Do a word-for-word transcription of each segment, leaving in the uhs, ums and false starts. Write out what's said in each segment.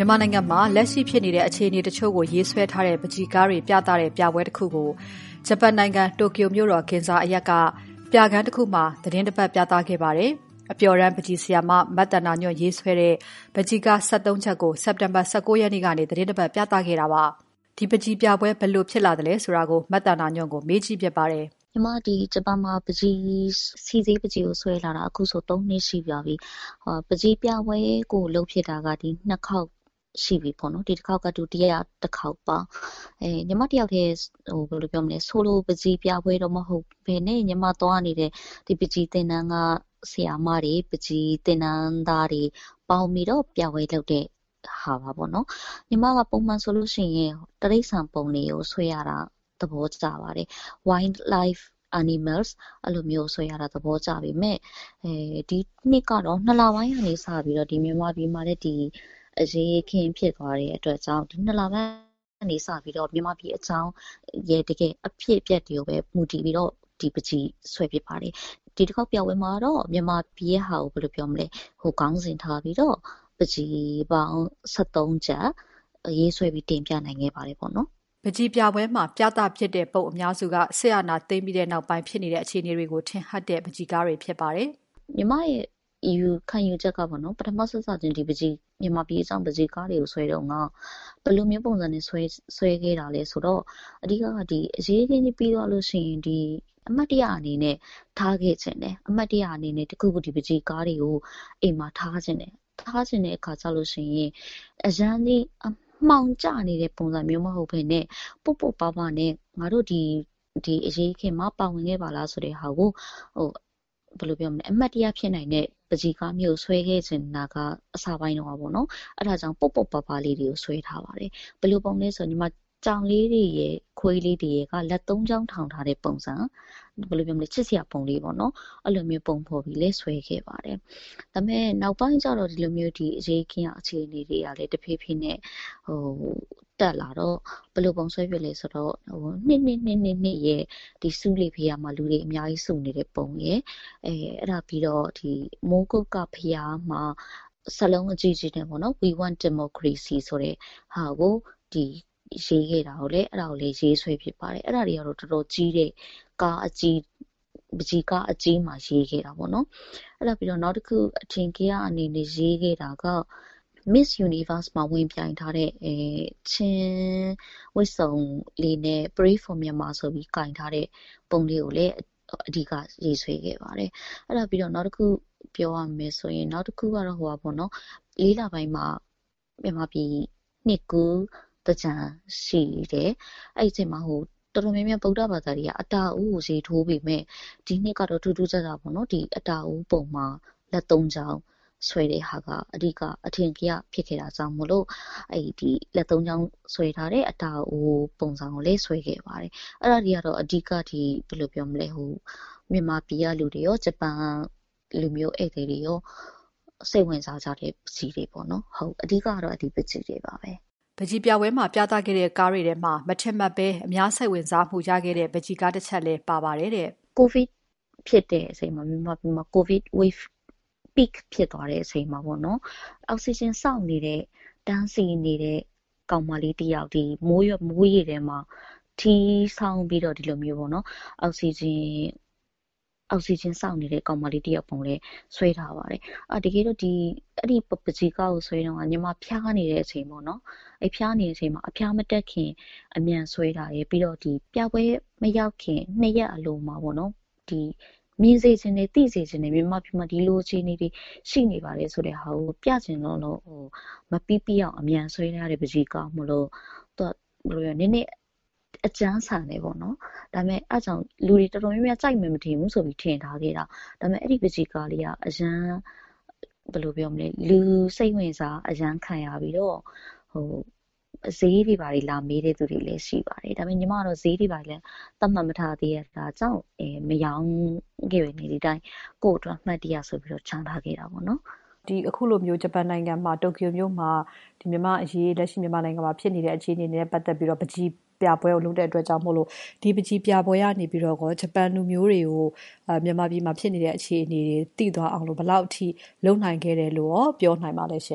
မြန်မာနိုင်ငံမှာလက်ရှိဖြစ်နေတဲ့အခြေအနေတချို့ကိုရေးဆွဲထားတဲ့ပကြီးကားတွေပြသတဲ့ပြပွဲတစ်ခုကိုဂျပန်နိုင်ငံတိုကျိုမြို့တော်ဂင်ဇာအရပ်ကပြခန်းတစ်ခုမှာသတင်းတစ်ပတ်ပြသခဲ့ပါတယ်။အပျော်ရန်ပကြီးဆရာမမတ်တနာညွန့်ရေးဆွဲတဲ့ပကြီးကား၁၃ချက်ကိုစက်တင်ဘာ၁၉ရက်နေ့ကနေသတင်းတစ်ပတ်ပြသခဲ့တာပါ။ဒီပကြီးပြပွဲဘယ်လိုဖြစ်လာတယ်လဲဆိုတာကိုမတ်တနာညွန့်ကိုမေးကြည့်ပြပါတယ်။ညီမဒီဂျပန်မှာပကြီးစီစေးပကြီးကိုဆွဲလာတာအခုဆိုသုံးနှစ်ရှိပါပြီ။ဟောပကြီးပြပွဲကိုလုပ်ဖြစ်တာကဒီနှစ်ခေါက်ရှိပြီပေါ့နော်ဒီတစ်ခေါက်ကဒုတိယတစ်ခေါက်ပါအဲညီမတယောက်တည်းဟိုဘယ်လိုပြောမလဲဆိုလိုပကြီးပြပွဲတော့မဟုတ်ဘဲနဲ့ညီမသွားနေတဲ့ဒီပကြီးတင်နန်းကဆရာမတွေပကြီးတင်နန်းသားတွေပေါင်းပြီးတော့ပြပွဲလုပ်တဲ့ဟာပါပေါ့နော်ညီမကပုံမှန်ဆိုလို့ရှိရင်တရိษံပုံတွေကိုဆွဲရတာသဘောကျပါတယ် wildlife animals အဲ့လိုမျိုးဆွဲရတာသဘောကျပြီမဲ့အဲဒီနှစ်ကတော့နှစ်လပိုင်းကနေစပြီးတော့ဒီမြန်မာပြည်မှာလည်းဒီအရေးခင်းဖြစ်သွားတဲ့အတွက်ကြောင့်ဒီနှစ်လပိုင်းကနေစပြီးတော့မြန်မာပြည်အကြောင်းရဲ့တကယ်အဖြစ်အပျက်တွေကိုပဲမူတည်ပြီးတော့ဒီပကြီးဆွဲဖြစ်ပါတယ်ဒီတစ်ခေါက်ပြပွဲမှာတော့မြန်မာပြည်ရဲ့ဟာကိုဘယ်လိုပြောမလဲဟိုကောင်းစင်ထားပြီးတော့ပကြီးပေါင်း၁၃ချက်ရေးဆွဲပြီးတင်ပြနိုင်ခဲ့ပါတယ်ပေါ့နော်ပကြီးပြပွဲမှာပြသဖြစ်တဲ့ပုံအများစုကဆရာနာသိမ့်ပြီးတဲ့နောက်ပိုင်းဖြစ်နေတဲ့အခြေအနေတွေကိုထင်ဟပ်တဲ့ပကြီးကားတွေဖြစ်ပါတယ်ညီမရဲ့ယူခံယူချက်ကပေါ့နော်ပထမဆက်စချင်းဒီပကြီးမြန်မာပြည်အကြောင်းပကြီးကားတွေကိုဆွဲတော့ငါဘယ်လိုမျိုးပုံစံနဲ့ဆွဲဆွဲခဲ့တာလဲဆိုတော့အဓိကကဒီအရေးကြီးပြီးတော့လို့ရှိရင်ဒီအမတ်တရအနေနဲ့ထားခဲ့ခြင်းတယ်အမတ်တရအနေနဲ့တခုခုဒီပကြီးကားတွေကိုအိမ်မှာထားခြင်းတယ်ထားခြင်းတဲ့အခါကျလို့ရှိရင်အရန်ကြီးမှောင်ကျနေတဲ့ပုံစံမျိုးမဟုတ်ဘဲနဲ့ပုတ်ပုတ်ပါပါနဲ့ငါတို့ဒီဒီအရေးခင်မှာပါဝင်ခဲ့ပါလားဆိုတဲ့ဟာကိုဟိုဘယ်လိုပြောမလဲအမတ်တရဖြစ်နိုင်တဲ့ပကြီးကားမျိုးဆွဲခဲ့ခြင်းနာကအစာပိုင်းတော့ပါဘောနော်အဲ့ဒါကြောင့်ပုတ်ပုတ်ပါပါလေးတွေကိုဆွဲထားပါတယ်ဘယ်လိုပုံလဲဆိုညီမကြောင်လေးတွေရဲ့ခွေးလေးတွေရဲ့ကလက်သုံးချောင်းထောင်ထားတဲ့ပုံစံဘယ်လိုပြောမလဲချစ်စရာပုံလေးပေါ့နော်အဲ့လိုမျိုးပုံဖော်ပြီးလဲဆွဲခဲ့ပါတယ်ဒါပေမဲ့နောက်ပိုင်းကျတော့ဒီလိုမျိုးဒီအရေးခင်းအခြေအနေတွေကလည်းတဖြည်းဖြည်းနဲ့ဟိုတက်လာတော့ဘယ်လိုပုံဆွဲပြလဲဆိုတော့ဟိုနှစ်နှစ်နှစ်နှစ်နှစ်ရဲ့ဒီစုလေးဖေးရမှာလူတွေအများကြီးစုနေတဲ့ပုံရဲ့အဲအဲ့ဒါပြီးတော့ဒီမိုးကုတ်ကဖေးမှာစလုံးအကြီးကြီးနဲ့ပေါ့နော် we want democracy ဆိုတဲ့ဟာကိုဒီရေးခဲ့တာကိုလည်းအဲ့ဒါကိုလည်းရေးဆွဲဖြစ်ပါတယ်အဲ့ဒါတွေကတော့တော်တော်ကြီးတဲ့ကားအကြီးပကြီးကားအကြီးမှာရေးခဲ့တာပေါ့နော်အဲ့ဒါပြီးတော့နောက်တစ်ခုအထင်ကြီးအနေနဲ့ရေးခဲ့တာက Miss Universe မှာဝင်ပြိုင်ထားတဲ့အဲချင်းဝစ်စုံလေးနဲ့ Pray for Myanmar ဆိုပြီးကင်ထားတဲ့ပုံလေးကိုလည်းအဓိကရေးဆွဲခဲ့ပါတယ်အဲ့ဒါပြီးတော့နောက်တစ်ခုပြောရမယ်ဆိုရင်နောက်တစ်ခုကတော့ဟိုပါပေါ့နော်လေးလပိုင်းမှာမြန်မာပြည်နှစ်ကူတကြံရှိတယ်အဲ့ဒီအချိန်မှာဟိုတော်တော်များများဗုဒ္ဓဘာသာတွေကအတာအူးကိုရေးထိုးပြီးမဲ့ဒီနှစ်ကတော့ထူးထူးခြားခြားပေါ့နော်ဒီအတာအူးပုံမှာလက်သုံးချောင်းဆွဲတဲ့ဟာကအဓိကအထင်ကြီးဖြစ်ခဲ့တာကြောင့်မလို့အဲ့ဒီလက်သုံးချောင်းဆွဲထားတဲ့အတာအူးပုံစံကိုလည်းဆွဲခဲ့ပါတယ်အဲ့ဒါတွေကတော့အဓိကဒီဘယ်လိုပြောမလဲဟိုမြန်မာပြည်ကလူတွေရောဂျပန်လူမျိုးဧည့်သည်တွေရောစိတ်ဝင်စားကြတဲ့ပကြီးတွေပေါ့နော်ဟုတ်အဓိကတော့အဒီပကြီးတွေပါပဲပကြီးပြပွဲမှာပြသခဲ့တဲ့ကားတွေထဲမှာမထင်မှတ်ပဲအများစိတ်ဝင်စားမှုရခဲ့တဲ့ပကြီးကားတစ်ချက်လည်းပါပါတယ်တဲ့ကိုဗစ်ဖြစ်တဲ့အချိန်မှာမြန်မာပြည်မှာကိုဗစ် wave peak ဖြစ်သွားတဲ့အချိန်မှာပေါ့နော်အောက်ဆီဂျင်စောင့်နေတဲ့တန်းစီနေတဲ့ကောင်မလေးတယောက်ဒီမိုးရမိုးရည်ထဲမှာထီးဆောင်ပြီးတော့ဒီလိုမျိုးပေါ့နော်အောက်ဆီဂျင်အောက်ဆီဂျင်စောင့်နေတဲ့ကောင်မလေးတယောက်ပုံလေးဆွဲထားပါတယ်အာတကယ်တော့ဒီအဲ့ဒီပကြီးကားကိုဆွဲတော့ညီမဖျားနေတဲ့အချိန်ပေါ့နော်အဲ့ဖျားနေတဲ့အချိန်မှာအဖျားမတက်ခင်အမြန်ဆွဲတာရယ်ပြီးတော့ဒီပြပွဲမရောက်ခင်နှစ်ရက်အလိုမှာပေါ့နော်ဒီမြင်စေခြင်းနဲ့သိစေခြင်းနဲ့မြန်မာပြည်မှာဒီလိုအခြေအနေတွေရှိနေပါတယ်ဆိုတဲ့ဟာကိုပြချင်တော့လို့ဟိုမပီးပီးအောင်အမြန်ဆွဲရတဲ့ပကြီးကားမလို့တော့ဘယ်လိုရနည်းနည်းအကျန်းဆန်နေပေါ့နော်ဒါပေမဲ့အဲ့ကြောင့်လူတွေတော်တော်များများကြိုက်မယ်မထင်ဘူးဆိုပြီးထင်ထားခဲ့တာဒါပေမဲ့အဲ့ဒီပကြီးကားလေးကအရန်ဘယ်လိုပြောမလဲလူစိတ်ဝင်စားအရန်ခံရပြီးတော့ဟိုဈေးတွေပါလာမေးတဲ့သူတွေလည်းရှိပါတယ်ဒါပေမဲ့ညီမကတော့ဈေးတွေပါလည်းသတ်မှတ်မထားသေးရတာကြောင့်အဲမယောင်းခဲ့ရနေဒီတိုင်းကို့အတွက်မှတ်တရဆိုပြီးတော့ခြံထားခဲ့တာပေါ့နော်ဒီအခုလိုမျိုးဂျပန်နိုင်ငံမှာတိုကျိုမြို့မှာဒီမြန်မာအရေးလက်ရှိမြန်မာနိုင်ငံမှာဖြစ်နေတဲ့အခြေအနေတွေနဲ့ပတ်သက်ပြီးတော့ပကြီးပြပွဲကိုလုပ်တဲ့အတွက်ကြောင့်မို့လို့ဒီပကြီးပြပွဲကနေပြီးတော့ဂျပန်လူမျိုးတွေကိုမြန်မာပြည်မှာဖြစ်နေတဲ့အခြေအနေတွေသိသွားအောင်လို့ဘယ်လောက်အထိလုပ်နိုင်ခဲ့တယ်လို့ပြောနိုင်ပါလဲရှင်ဟ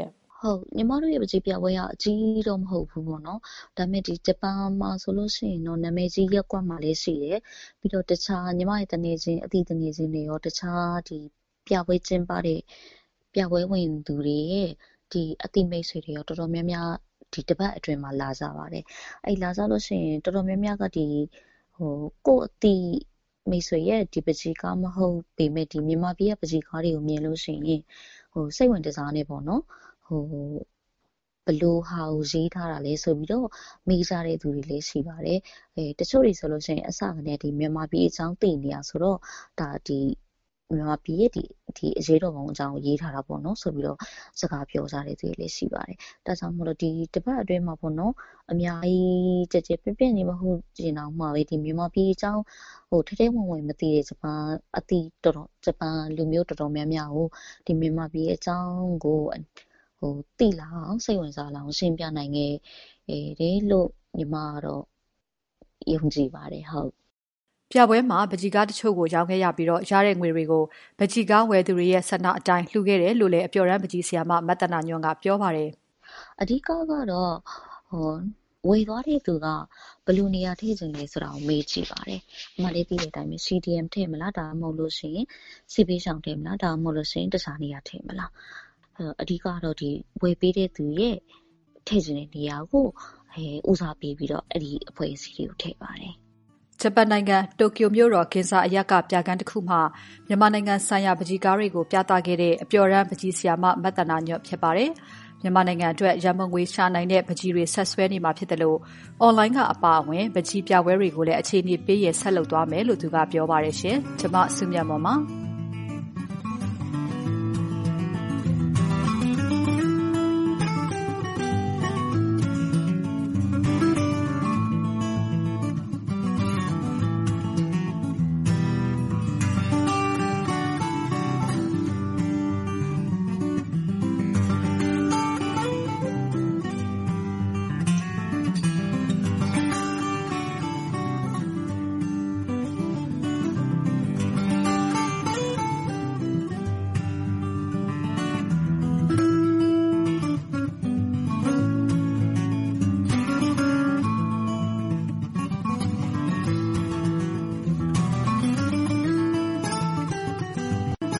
ဟုတ်ညီမတို့ရဲ့ပကြီးပြပွဲကအကြီးတော့မဟုတ်ဘူးပေါ့နော်ဒါပေမဲ့ဒီဂျပန်မှာဆိုလို့ရှိရင်တော့နာမည်ကြီးရက်ကွက်မှာလည်းရှိတယ်ပြီးတော့တခြားညီမရဲ့တနေချင်းအသီးတနေချင်းတွေရောတခြားဒီပြပွဲကျင်းပတဲ့ပြပွဲဝင်သူတွေရဲ့ဒီအသီးမိတ်ဆွေတွေရောတော်တော်များများဒီတပတ်အတွင်းမှာလာကြပါတယ်အဲ့လာကြလို့ရှိရင်တော်တော်များများကဒီဟိုကိုယ့်အသီးမိတ်ဆွေရဲ့ဒီပကြီးကားမဟုတ်ပေမဲ့ဒီမြန်မာပြည်ရဲ့ပကြီးကားတွေကိုမြင်လို့ရှိရင်ဟိုစိတ်ဝင်တစားနေပေါ့နော်ဟိုဘလို့ဟာကိုရေးထားတာလဲဆိုပြီးတော့မိကြတဲ့သူတွေလည်းရှိပါတယ်အဲတချို့တွေဆိုလို့ရှိရင်အစကနေဒီမြန်မာပြည်အကြောင်းသိနေရဆိုတော့ဒါဒီမြန်မာပြည်ရဲ့ဒီဒီအရေးတော်ပုံအကြောင်းရေးထားတာပေါ့နော်ဆိုပြီးတော့စကားပြောကြတဲ့သူတွေလည်းရှိပါတယ်ဒါကြောင့်မို့လို့ဒီတပတ်အတွင်းမှာပေါ့နော်အများကြီးကြကြပြပြနေမဟုတ်ကျင်အောင်မှာပဲဒီမြန်မာပြည်အကြောင်းဟိုထဲထဲဝင်ဝင်မသိတဲ့ဂျပန်အသီးတော်တော်ဂျပန်လူမျိုးတော်တော်များများကိုဒီမြန်မာပြည်အကြောင်းကိုဟိုသိလာအောင်စိတ်ဝင်စားလာအောင်ရှင်းပြနိုင်ခဲ့တယ်လို့ညီမကတော့ယုံကြည်ပါတယ်ဟုတ်ပြပွဲမှာပကြီးကားတချို့ကိုရောင်းခဲ့ရပြီးတော့ရတဲ့ငွေတွေကိုပကြီးကားဝယ်သူတွေရဲ့ဆန္ဒအတိုင်းလှူခဲ့တယ်လို့လည်းအပျော်ရမ်းပကြီးဆရာမမတ်တနာညွန့်ကပြောပါတယ်အဓိကကတော့ဟိုဝေသွားတဲ့သူကဘယ်လိုနေရာထည့်ခြင်းလဲဆိုတာကိုမေးကြည့်ပါတယ်။အမှလေးသိတဲ့အတိုင်းပဲ စီ ဒီ အမ် ထည့်မလားဒါမှမဟုတ်လို့ရှိရင်စီပေးဆောင်ထည့်မလားဒါမှမဟုတ်လို့ရှိရင်တခြားနေရာထည့်မလား။အဓိကတော့ဒီဝေပေးတဲ့သူရဲ့ထည့်ခြင်းတဲ့နေရာကိုအဲဦးစားပေးပြီးတော့အဲ့ဒီအဖွဲ့အစည်းတွေကိုထည့်ပါတယ်။ဂျပန်နိုင်ငံတိုကျိုမြို့တော်ဂင်ဇာအရပ်ကပြခန်းတစ်ခုမှာမြန်မာနိုင်ငံဆိုင်ရာပကြီးကားတွေကိုပြသခဲ့တဲ့အပျော်ရမ်းပကြီးဆရာမမတ်တနာညွန့်ဖြစ်ပါတယ်။မြန်မာနိုင်ငံအတွက်ရန်ပုံငွေရှာနိုင်တဲ့ပကြီးတွေဆက်ဆွဲနေမှာဖြစ်တယ်လို့ online ကအပါအဝင်ပကြီးပြပွဲတွေကိုလည်းအခြေအနေပေးရဆက်လုပ်သွားမယ်လို့သူကပြောပါတယ်ရှင်။ကျွန်မစုမြတ်မော်ပါ